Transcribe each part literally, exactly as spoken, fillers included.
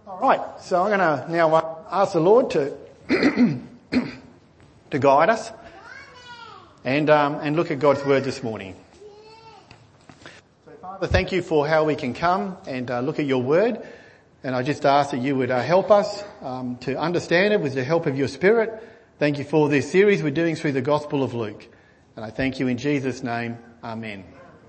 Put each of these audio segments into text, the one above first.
All right, so I'm going to now uh, ask the Lord to to guide us and um, and look at God's word this morning. So, Father, thank you for how we can come and uh, look at your word, and I just ask that you would uh, help us um, to understand it with the help of your Spirit. Thank you for this series we're doing through the Gospel of Luke, and I thank you in Jesus' name. Amen.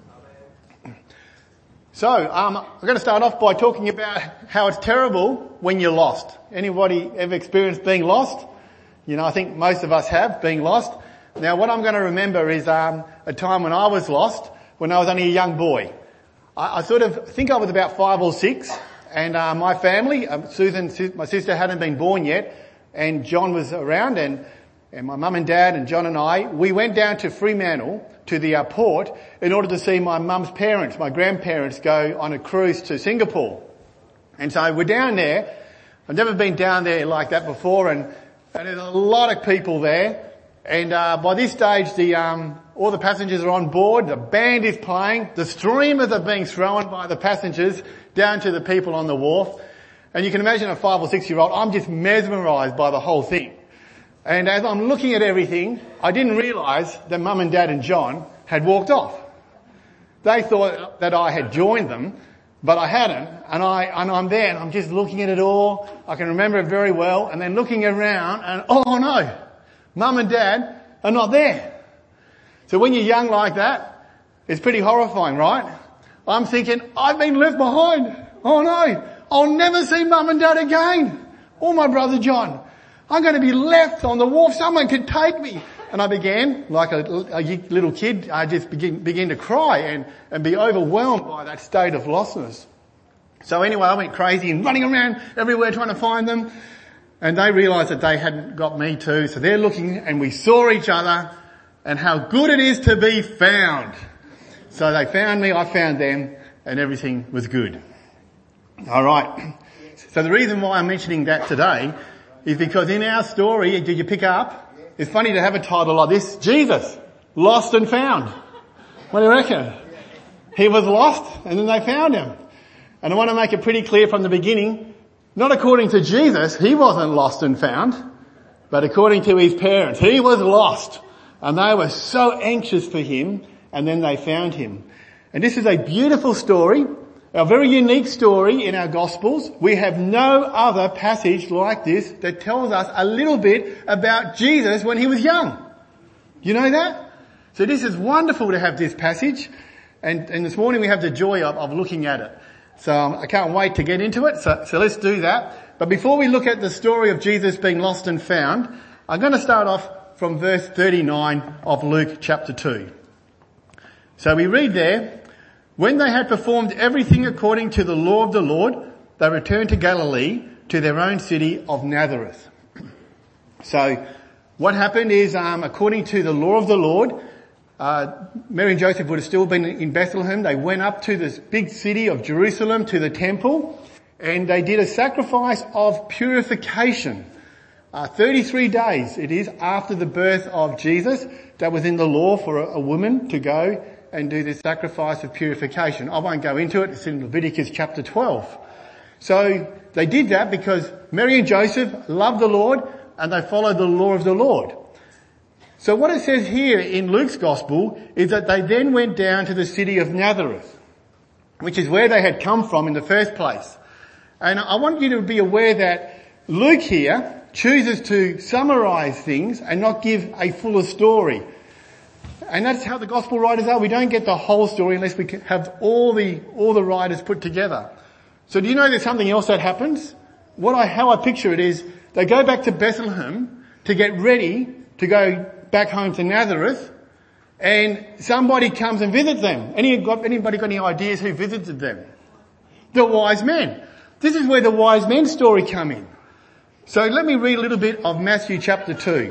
So, um, I'm going to start off by talking about how it's terrible when you're lost. Anybody ever experienced being lost? You know, I think most of us have, being lost. Now, what I'm going to remember is um, a time when I was lost, when I was only a young boy. I, I sort of think I was about five or six, and uh, my family, um, Susan, my sister, hadn't been born yet, and John was around, and, and my mum and dad and John and I, we went down to Fremantle to the uh, port in order to see my mum's parents, my grandparents, go on a cruise to Singapore. And so we're down there. I've never been down there like that before, and, and there's a lot of people there. And uh, by this stage, the um, all the passengers are on board. The band is playing. The streamers are being thrown by the passengers down to the people on the wharf. And you can imagine a five or six year old. I'm just mesmerised by the whole thing. And as I'm looking at everything, I didn't realise that Mum and Dad and John had walked off. They thought that I had joined them, but I hadn't. And, I, and I'm there and I'm just looking at it all. I can remember it very well. And then looking around and, oh no, Mum and Dad are not there. So when you're young like that, it's pretty horrifying, right? I'm thinking, I've been left behind. Oh no, I'll never see Mum and Dad again. Or my brother John. I'm going to be left on the wharf. Someone could take me. And I began, like a, a little kid, I just begin, begin to cry and, and be overwhelmed by that state of lostness. So anyway, I went crazy and running around everywhere trying to find them. And they realised that they hadn't got me too. So they're looking and we saw each other and how good it is to be found. So they found me, I found them, and everything was good. All right. So the reason why I'm mentioning that today is because in our story, did you pick up? It's funny to have a title like this, Jesus, lost and found. What do you reckon? He was lost and then they found him. And I want to make it pretty clear from the beginning, not according to Jesus, he wasn't lost and found, but according to his parents. He was lost and they were so anxious for him and then they found him. And this is a beautiful story. A very unique story in our Gospels. We have no other passage like this that tells us a little bit about Jesus when he was young. You know that? So this is wonderful to have this passage. And, and this morning we have the joy of, of looking at it. So um, I can't wait to get into it. So, so let's do that. But before we look at the story of Jesus being lost and found, I'm going to start off from verse thirty-nine of Luke chapter two. So we read there, when they had performed everything according to the law of the Lord, they returned to Galilee, to their own city of Nazareth. So what happened is, um, according to the law of the Lord, uh, Mary and Joseph would have still been in Bethlehem. They went up to this big city of Jerusalem, to the temple, and they did a sacrifice of purification. Uh, thirty-three days it is after the birth of Jesus. That was in the law for a, a woman to go and do this sacrifice of purification. I won't go into it. It's in Leviticus chapter twelve. So they did that because Mary and Joseph loved the Lord and they followed the law of the Lord. So what it says here in Luke's gospel is that they then went down to the city of Nazareth, which is where they had come from in the first place. And I want you to be aware that Luke here chooses to summarize things and not give a fuller story. And that's how the gospel writers are. We don't get the whole story unless we have all the, all the writers put together. So do you know there's something else that happens? What I, how I picture it is they go back to Bethlehem to get ready to go back home to Nazareth, and somebody comes and visits them. Any, got, anybody got any ideas who visited them? The wise men. This is where the wise men story come in. So let me read a little bit of Matthew chapter two.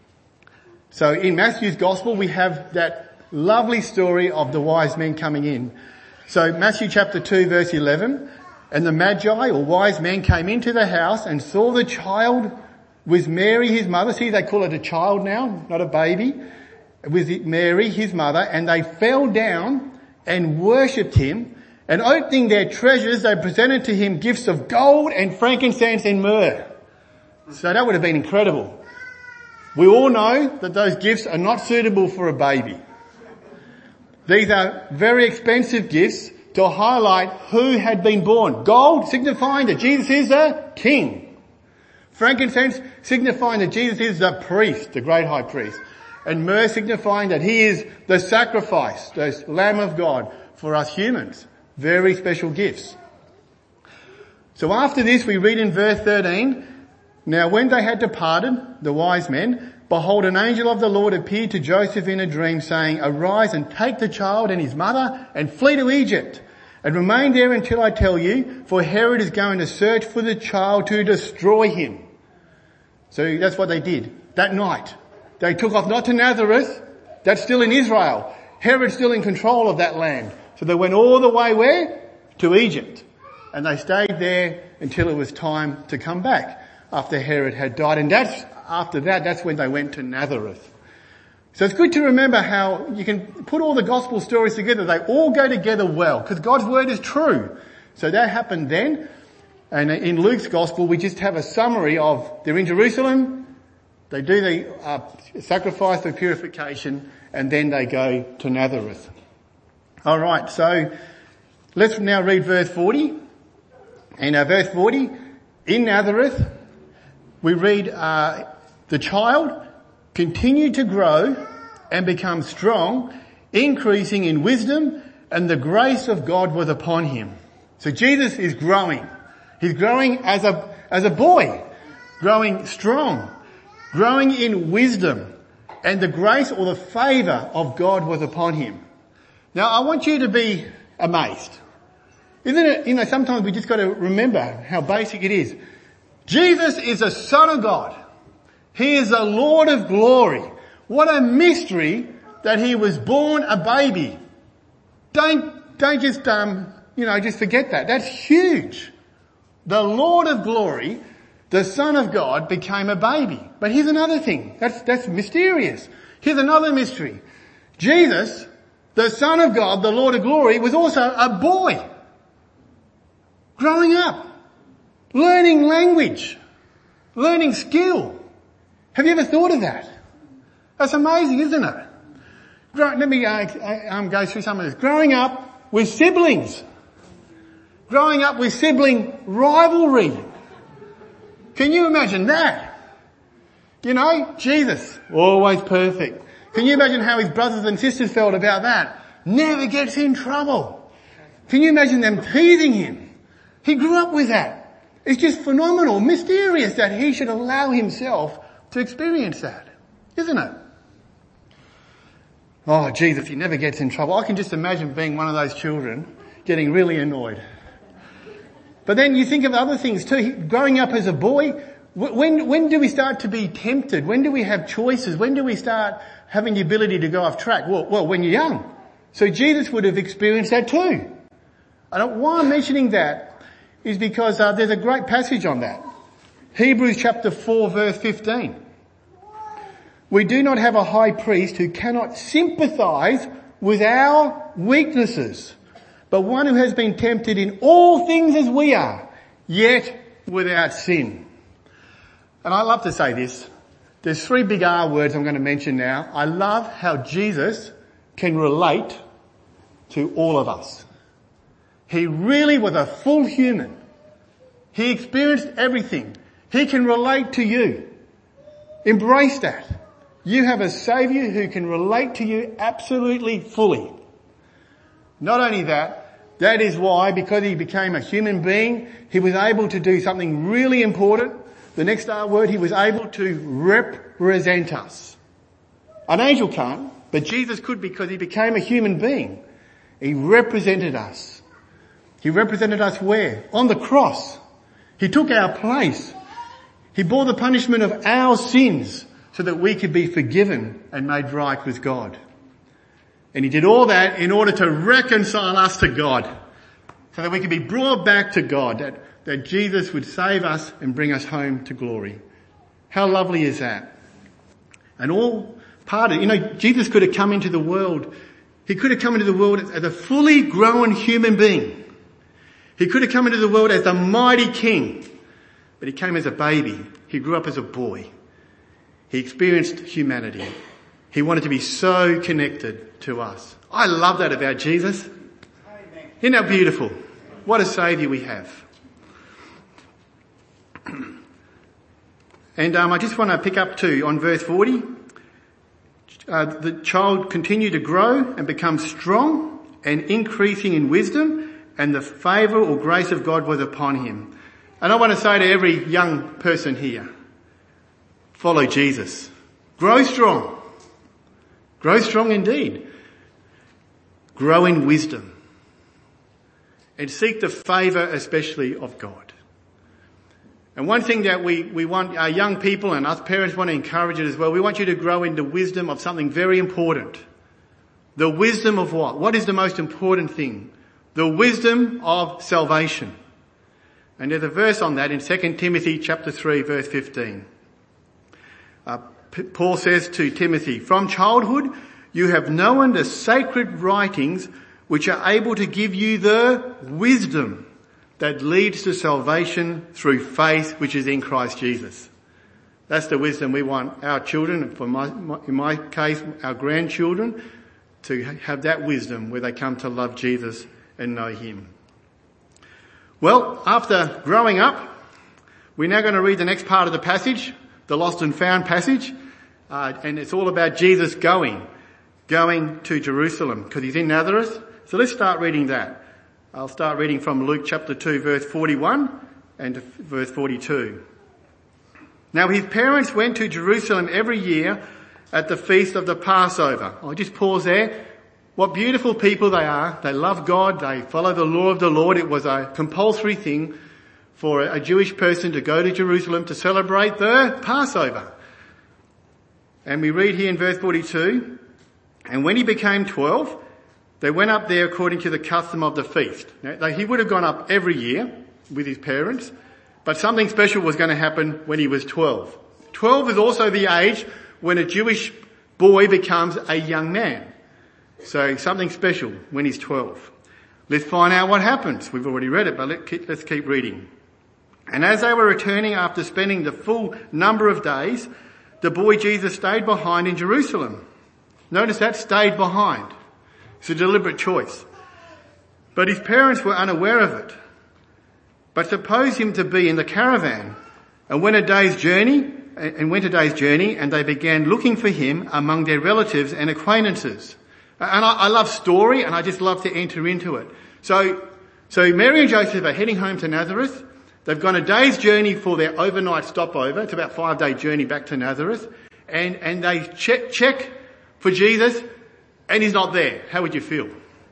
So in Matthew's gospel, we have that lovely story of the wise men coming in. So Matthew chapter two verse eleven, and the Magi or wise men came into the house and saw the child with Mary his mother. See, they call it a child now, not a baby. With Mary his mother, and they fell down and worshipped him. And opening their treasures, they presented to him gifts of gold and frankincense and myrrh. So that would have been incredible. We all know that those gifts are not suitable for a baby. These are very expensive gifts to highlight who had been born. Gold signifying that Jesus is the king. Frankincense signifying that Jesus is the priest, the great high priest. And myrrh signifying that he is the sacrifice, the Lamb of God for us humans. Very special gifts. So after this we read in verse thirteen, now when they had departed, the wise men, behold, an angel of the Lord appeared to Joseph in a dream, saying, arise and take the child and his mother and flee to Egypt and remain there until I tell you, for Herod is going to search for the child to destroy him. So that's what they did that night. They took off not to Nazareth, that's still in Israel. Herod's still in control of that land. So they went all the way where? To Egypt. And they stayed there until it was time to come back after Herod had died. And that's, after that, that's when they went to Nazareth. So it's good to remember how you can put all the gospel stories together. They all go together well because God's word is true. So that happened then. And in Luke's gospel, we just have a summary of they're in Jerusalem, they do the uh, sacrifice for purification, and then they go to Nazareth. All right, so let's now read verse forty. And uh, verse forty, in Nazareth, we read, uh, the child continued to grow and become strong, increasing in wisdom, and the grace of God was upon him. So Jesus is growing. He's growing as a, as a boy, growing strong, growing in wisdom, and the grace or the favour of God was upon him. Now I want you to be amazed. Isn't it, you know, sometimes we just got to remember how basic it is. Jesus is the Son of God. He is the Lord of glory. What a mystery that he was born a baby. Don't, don't just, um, you know, just forget that. That's huge. The Lord of glory, the Son of God, became a baby. But here's another thing. That's, that's mysterious. Here's another mystery. Jesus, the Son of God, the Lord of glory, was also a boy. Growing up. Learning language. Learning skill. Have you ever thought of that? That's amazing, isn't it? Let me uh, um, go through some of this. Growing up with siblings. Growing up with sibling rivalry. Can you imagine that? You know, Jesus, always perfect. Can you imagine how his brothers and sisters felt about that? Never gets in trouble. Can you imagine them teasing him? He grew up with that. It's just phenomenal, mysterious that he should allow himself to experience that, isn't it? Oh, Jesus, he never gets in trouble. I can just imagine being one of those children getting really annoyed. But then you think of other things too. Growing up as a boy, when, when do we start to be tempted? When do we have choices? When do we start having the ability to go off track? Well, well when you're young. So Jesus would have experienced that too. And why I'm mentioning that is because uh, there's a great passage on that. Hebrews chapter four verse fifteen. We do not have a high priest who cannot sympathise with our weaknesses, but one who has been tempted in all things as we are, yet without sin. And I love to say this. There's three big R words I'm going to mention now. I love how Jesus can relate to all of us. He really was a full human. He experienced everything. He can relate to you. Embrace that. You have a Saviour who can relate to you absolutely fully. Not only that, that is why, because he became a human being, he was able to do something really important. The next R word, he was able to represent us. An angel can't, but Jesus could because he became a human being. He represented us. He represented us where? On the cross. He took our place. He bore the punishment of our sins so that we could be forgiven and made right with God. And he did all that in order to reconcile us to God, so that we could be brought back to God, that, that Jesus would save us and bring us home to glory. How lovely is that? And all part of, you know, Jesus could have come into the world He could have come into the world as a fully grown human being. He could have come into the world as a mighty king, but he came as a baby. He grew up as a boy. He experienced humanity. He wanted to be so connected to us. I love that about Jesus. Amen. Isn't that beautiful? What a saviour we have. And um, I just want to pick up too on verse forty. Uh, the child continued to grow and become strong and increasing in wisdom, and the favour or grace of God was upon him. And I want to say to every young person here, follow Jesus. Grow strong. Grow strong indeed. Grow in wisdom. And seek the favour especially of God. And one thing that we, we want our young people and us parents want to encourage it as well, we want you to grow into wisdom of something very important. The wisdom of what? What is the most important thing? The wisdom of salvation. And there's a verse on that in Second Timothy chapter three verse fifteen. Uh, P- Paul says to Timothy, from childhood you have known the sacred writings which are able to give you the wisdom that leads to salvation through faith which is in Christ Jesus. That's the wisdom we want our children, and for my, my, in my case, our grandchildren, to have that wisdom where they come to love Jesus and know him. Well, after growing up, we're now going to read the next part of the passage, the lost and found passage, uh, and it's all about Jesus going, going to Jerusalem because he's in Nazareth. So let's start reading that. I'll start reading from Luke chapter two verse forty-one and verse forty-two. Now his parents went to Jerusalem every year at the feast of the Passover. I'll just pause there. What beautiful people they are. They love God. They follow the law of the Lord. It was a compulsory thing for a Jewish person to go to Jerusalem to celebrate the Passover. And we read here in verse forty-two, and when he became twelve, they went up there according to the custom of the feast. Now, he would have gone up every year with his parents, but something special was going to happen when he was twelve. twelve is also the age when a Jewish boy becomes a young man. So something special when he's twelve. Let's find out what happens. We've already read it, but let's keep reading. And as they were returning after spending the full number of days, the boy Jesus stayed behind in Jerusalem. Notice that, stayed behind. It's a deliberate choice. But his parents were unaware of it. But suppose him to be in the caravan, and went a day's journey, and went a day's journey, and they began looking for him among their relatives and acquaintances. And I, I love story, and I just love to enter into it. So, so Mary and Joseph are heading home to Nazareth. They've gone a day's journey for their overnight stopover. It's about a five day journey back to Nazareth. And, and they check, check for Jesus, and he's not there. How would you feel?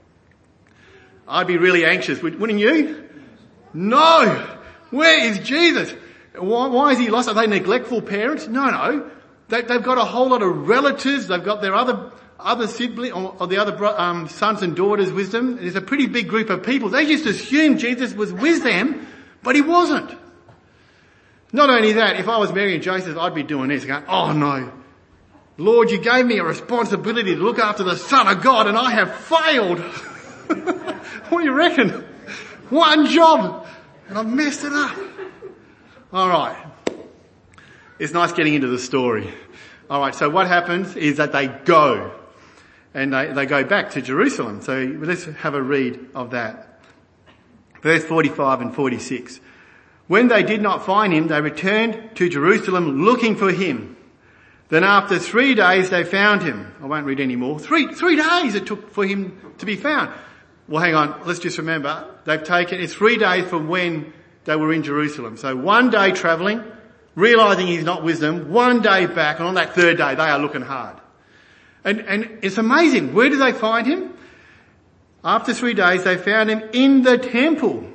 I'd be really anxious, wouldn't you? No! Where is Jesus? Why, why is he lost? Are they neglectful parents? No, no. They, they've got a whole lot of relatives. They've got their other, other siblings, or, or the other um, sons and daughters with them. There's a pretty big group of people. They just assumed Jesus was with them, but he wasn't. Not only that, if I was Mary and Joseph, I'd be doing this, going, oh no. Lord, you gave me a responsibility to look after the Son of God, and I have failed. What do you reckon? One job, and I've messed it up. All right. It's nice getting into the story. All right, so what happens is that they go, and they, they go back to Jerusalem. So let's have a read of that. Verse forty-five and forty-six. When they did not find him, they returned to Jerusalem looking for him. Then after three days they found him. I won't read any more. Three, three days it took for him to be found. Well, hang on. Let's just remember. They've taken, it's three days from when they were in Jerusalem. So one day travelling, realising he's not with them, one day back, and on that third day they are looking hard. And, and it's amazing. Where did they find him? After three days they found him in the temple,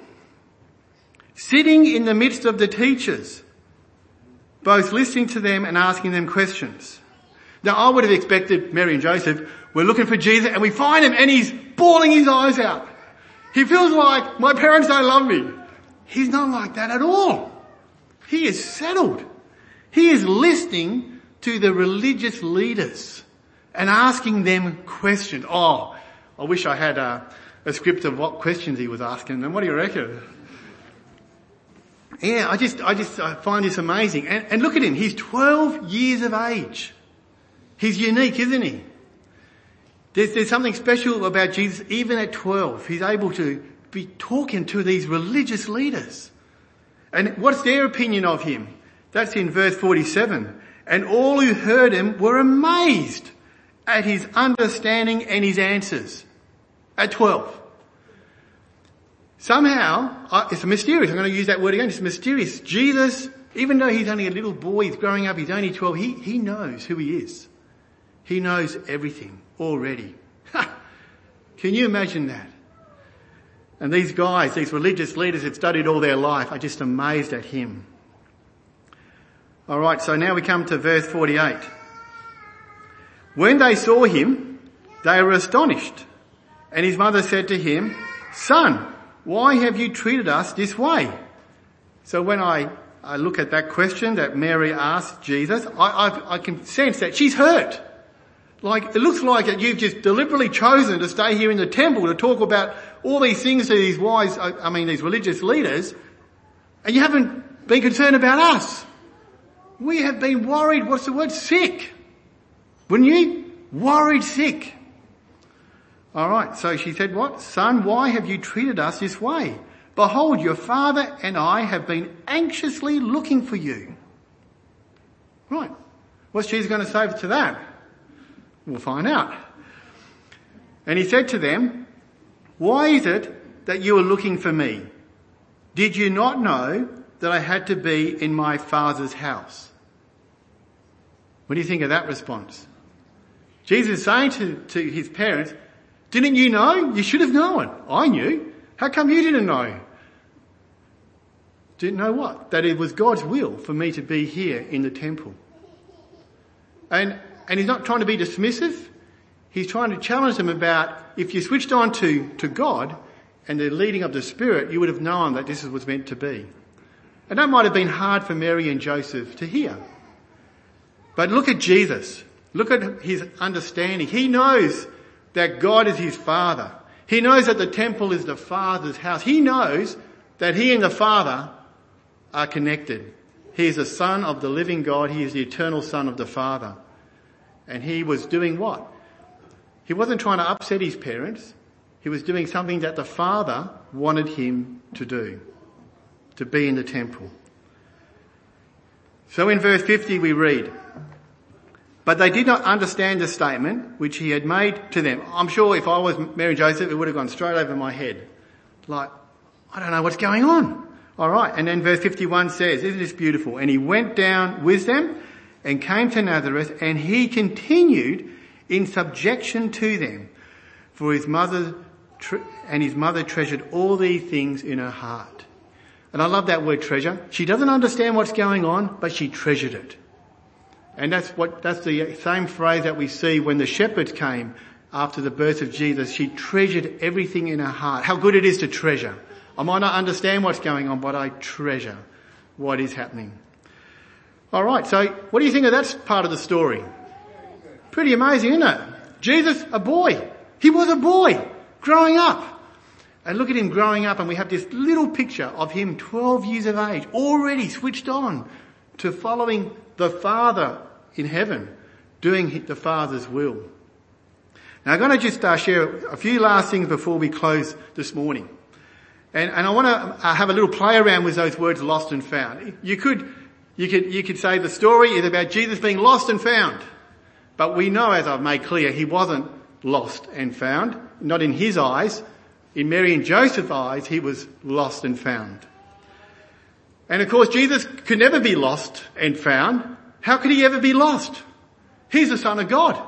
sitting in the midst of the teachers, both listening to them and asking them questions. Now I would have expected Mary and Joseph, we're looking for Jesus and we find him and he's bawling his eyes out. He feels like, my parents don't love me. He's not like that at all. He is settled. He is listening to the religious leaders and asking them questions. Oh, I wish I had a, a script of what questions he was asking them. What do you reckon? Yeah, I just, I just I find this amazing. And, and look at him. He's twelve years of age. He's unique, isn't he? There's, there's something special about Jesus. Even at twelve, he's able to be talking to these religious leaders. And what's their opinion of him? That's in verse forty-seven. And all who heard him were amazed at his understanding and his answers. At twelve. Somehow, uh, it's mysterious. I'm going to use that word again. It's mysterious. Jesus, even though he's only a little boy, he's growing up, he's only twelve, he, he knows who he is. He knows everything already. Can you imagine that? And these guys, these religious leaders had studied all their life, are just amazed at him. Alright, so now we come to verse forty-eight. When they saw him, they were astonished. And his mother said to him, "Son, why have you treated us this way?" So when I, I look at that question that Mary asked Jesus, I, I, I can sense that she's hurt. Like, it looks like that you've just deliberately chosen to stay here in the temple to talk about all these things to these wise, I mean these religious leaders, and you haven't been concerned about us. We have been worried, what's the word? Sick. Wouldn't you? Worried sick. Alright, so she said what? "Son, why have you treated us this way? Behold, your father and I have been anxiously looking for you." Right. What's Jesus going to say to that? We'll find out. And he said to them, "Why is it that you are looking for me? Did you not know that I had to be in my Father's house?" What do you think of that response? Jesus is saying to, to his parents, didn't you know? You should have known. I knew. How come you didn't know? Didn't know what? That it was God's will for me to be here in the temple. And, and he's not trying to be dismissive. He's trying to challenge them about, if you switched on to, to God and the leading of the Spirit, you would have known that this was meant to be. And that might have been hard for Mary and Joseph to hear. But look at Jesus. Look at his understanding. He knows that God is his Father. He knows that the temple is the Father's house. He knows that he and the Father are connected. He is the Son of the living God. He is the eternal Son of the Father. And he was doing what? He wasn't trying to upset his parents. He was doing something that the Father wanted him to do, to be in the temple. So in verse fifty we read, "But they did not understand the statement which he had made to them." I'm sure if I was Mary and Joseph, it would have gone straight over my head. Like, I don't know what's going on. Alright, and then verse fifty-one says, isn't this beautiful? "And he went down with them and came to Nazareth, and he continued in subjection to them. For his mother, tre- and his mother treasured all these things in her heart." And I love that word treasure. She doesn't understand what's going on, but she treasured it. And that's what, that's the same phrase that we see when the shepherds came after the birth of Jesus. She treasured everything in her heart. How good it is to treasure. I might not understand what's going on, but I treasure what is happening. Alright, so what do you think of that part of the story? Pretty amazing, isn't it? Jesus, a boy. He was a boy growing up. And look at him growing up, and we have this little picture of him twelve years of age, already switched on to following the Father in heaven, doing the Father's will. Now I'm going to just uh, share a few last things before we close this morning. And, and I want to uh, have a little play around with those words, lost and found. You could, you could, you could say the story is about Jesus being lost and found. But we know, as I've made clear, he wasn't lost and found. Not in his eyes. In Mary and Joseph's eyes, he was lost and found. And of course, Jesus could never be lost and found. How could he ever be lost? He's the Son of God.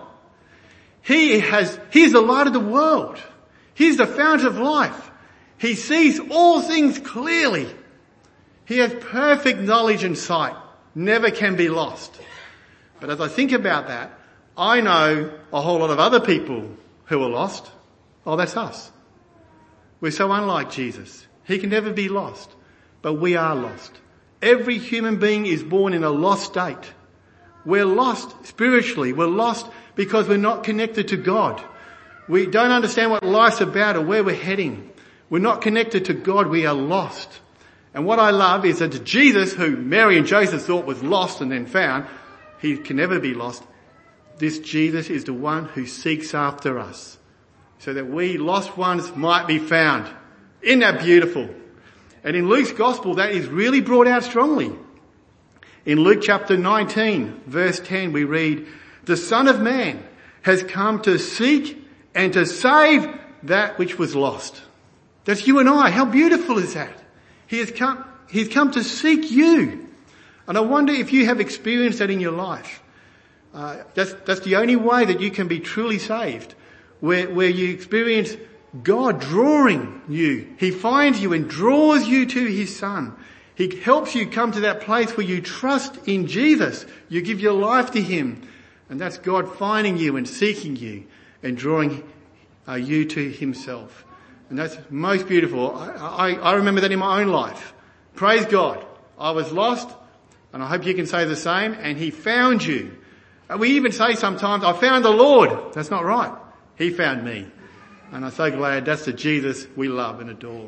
He has, he's the light of the world. He's the fountain of life. He sees all things clearly. He has perfect knowledge and sight. Never can be lost. But as I think about that, I know a whole lot of other people who are lost. Oh, that's us. We're so unlike Jesus. He can never be lost. But we are lost. Every human being is born in a lost state. We're lost spiritually. We're lost because we're not connected to God. We don't understand what life's about or where we're heading. We're not connected to God. We are lost. And what I love is that Jesus, who Mary and Joseph thought was lost and then found, he can never be lost. This Jesus is the one who seeks after us so that we lost ones might be found. Isn't that beautiful? And in Luke's gospel, that is really brought out strongly. In Luke chapter nineteen, verse ten, we read, "The Son of Man has come to seek and to save that which was lost." That's you and I. How beautiful is that? He has come, he's come to seek you. And I wonder if you have experienced that in your life. Uh, that's, that's the only way that you can be truly saved. Where, where you experience God drawing you. He finds you and draws you to his Son. He helps you come to that place where you trust in Jesus. You give your life to him. And that's God finding you and seeking you and drawing uh, you to himself. And that's most beautiful. I, I, I remember that in my own life. Praise God. I was lost, and I hope you can say the same, and he found you. And we even say sometimes, I found the Lord. That's not right. He found me. And I'm so glad that's the Jesus we love and adore.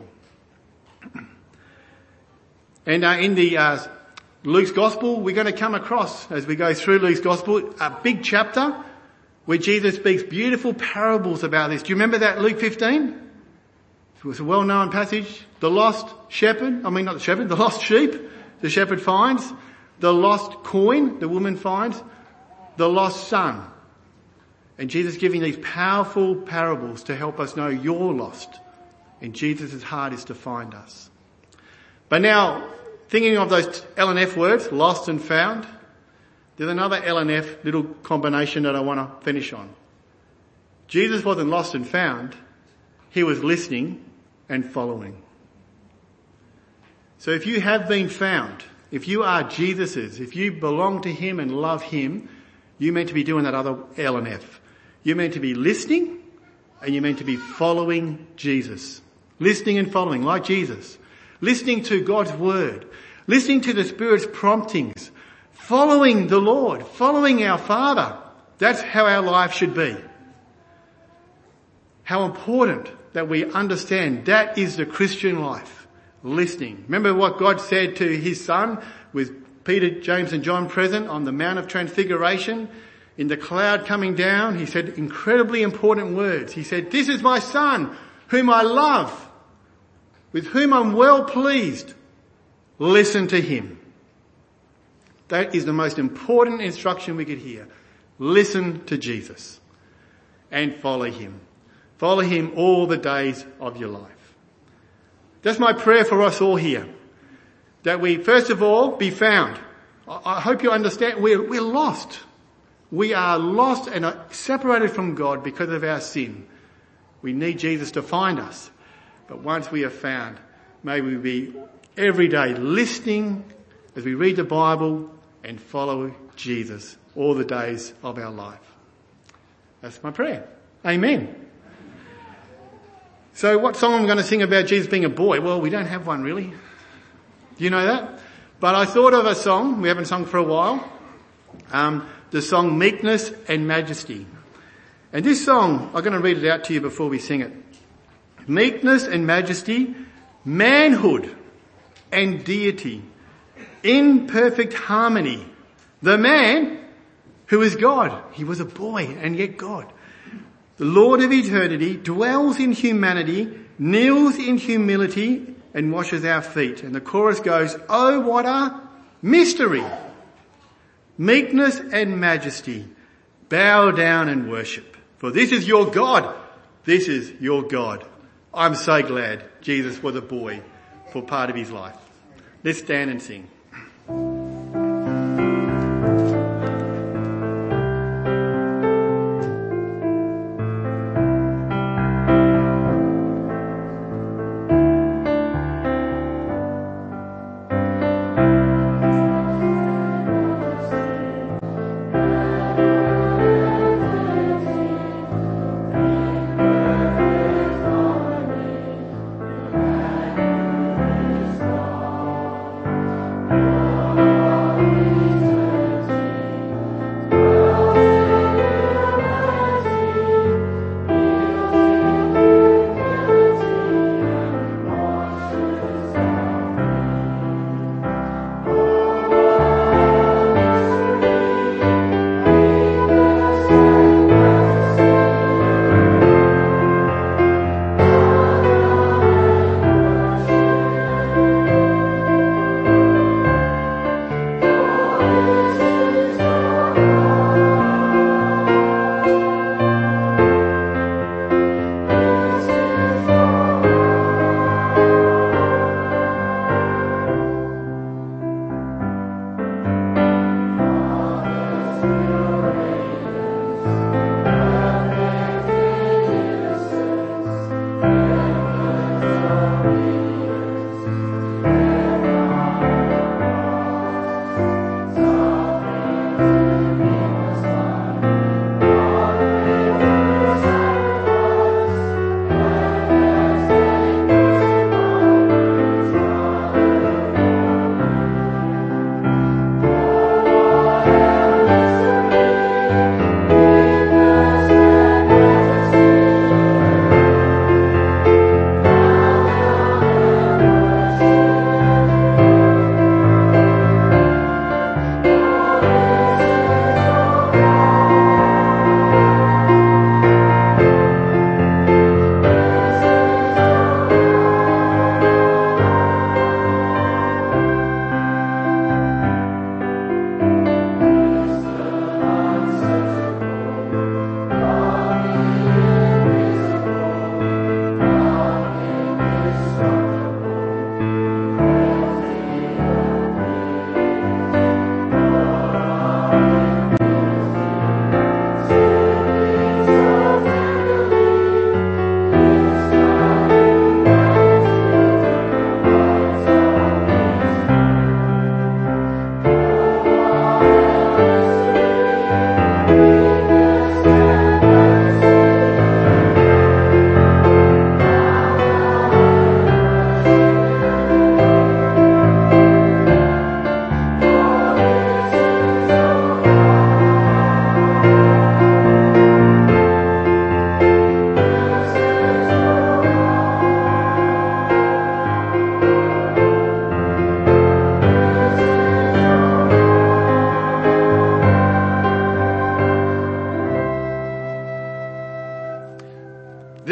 And uh, in the uh, Luke's Gospel, we're going to come across, as we go through Luke's Gospel, a big chapter where Jesus speaks beautiful parables about this. Do you remember that, Luke fifteen? It was a well-known passage. The lost shepherd, I mean not the shepherd, the lost sheep, the shepherd finds. The lost coin, the woman finds. The lost son. And Jesus giving these powerful parables to help us know you're lost. And Jesus' heart is to find us. But now, thinking of those L and F words, lost and found, there's another L and F little combination that I want to finish on. Jesus wasn't lost and found. He was listening and following. So if you have been found, if you are Jesus's, if you belong to him and love him, you're meant to be doing that other L and F. You're meant to be listening and you're meant to be following Jesus. Listening and following like Jesus. Listening to God's word. Listening to the Spirit's promptings. Following the Lord. Following our Father. That's how our life should be. How important that we understand that is the Christian life. Listening. Remember what God said to his Son with Peter, James and John present on the Mount of Transfiguration? In the cloud coming down, he said incredibly important words. He said, "This is my Son whom I love, with whom I'm well pleased. Listen to him." That is the most important instruction we could hear. Listen to Jesus and follow him. Follow him all the days of your life. That's my prayer for us all here. That we, first of all, be found. I hope you understand we're, we're lost. We are lost and are separated from God because of our sin. We need Jesus to find us. But once we are found, may we be every day listening as we read the Bible and follow Jesus all the days of our life. That's my prayer. Amen. So what song am I going to sing about Jesus being a boy? Well, we don't have one really. Do you know that? But I thought of a song we haven't sung for a while. Um, the song Meekness and Majesty. And this song, I'm going to read it out to you before we sing it. Meekness and majesty, manhood and deity, in perfect harmony. The man who is God. He was a boy and yet God. The Lord of eternity dwells in humanity, kneels in humility and washes our feet. And the chorus goes, "Oh, what a mystery! Meekness and majesty, bow down and worship. For this is your God. This is your God." I'm so glad Jesus was a boy for part of his life. Let's stand and sing.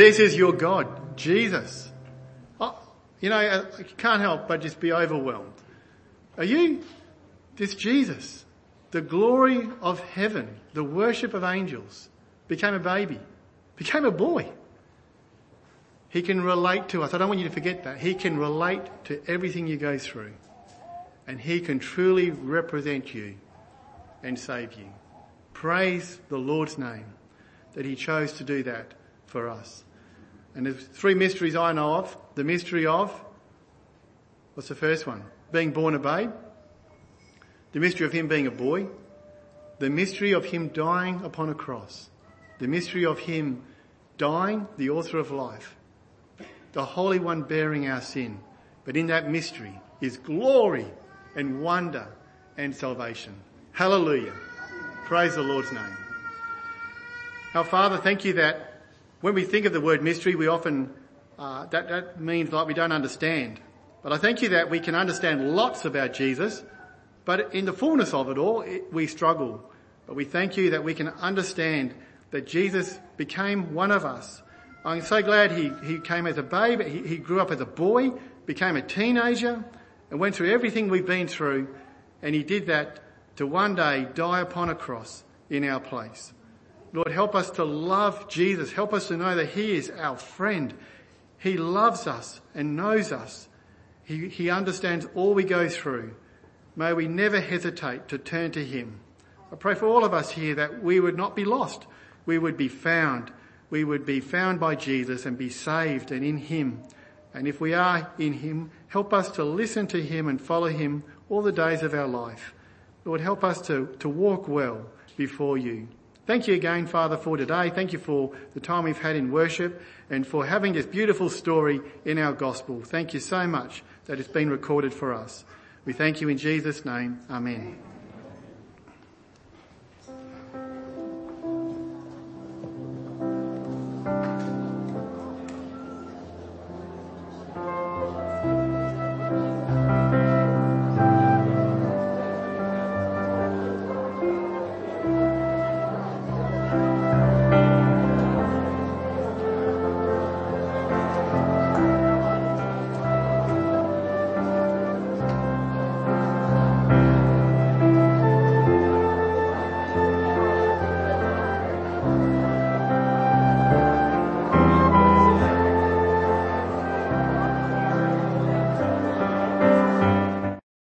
this is your God, Jesus. Oh, you know, I can't help but just be overwhelmed. Are you? This Jesus, the glory of heaven, the worship of angels, became a baby, became a boy. He can relate to us. I don't want you to forget that. He can relate to everything you go through. And he can truly represent you and save you. Praise the Lord's name that he chose to do that for us. And there's three mysteries I know of. The mystery of, what's the first one? Being born a babe. The mystery of him being a boy. The mystery of him dying upon a cross. The mystery of him dying, the author of life. The Holy One bearing our sin. But in that mystery is glory and wonder and salvation. Hallelujah. Praise the Lord's name. Our Father, thank you that when we think of the word mystery, we often, uh, that, that means like we don't understand. But I thank you that we can understand lots about Jesus, but in the fullness of it all, it, we struggle. But we thank you that we can understand that Jesus became one of us. I'm so glad he, he came as a babe, he, he grew up as a boy, became a teenager, and went through everything we've been through, and he did that to one day die upon a cross in our place. Lord, help us to love Jesus. Help us to know that he is our friend. He loves us and knows us. He, he understands all we go through. May we never hesitate to turn to him. I pray for all of us here that we would not be lost. We would be found. We would be found by Jesus and be saved and in him. And if we are in him, help us to listen to him and follow him all the days of our life. Lord, help us to, to walk well before you. Thank you again, Father, for today. Thank you for the time we've had in worship and for having this beautiful story in our gospel. Thank you so much that it's been recorded for us. We thank you in Jesus' name. Amen.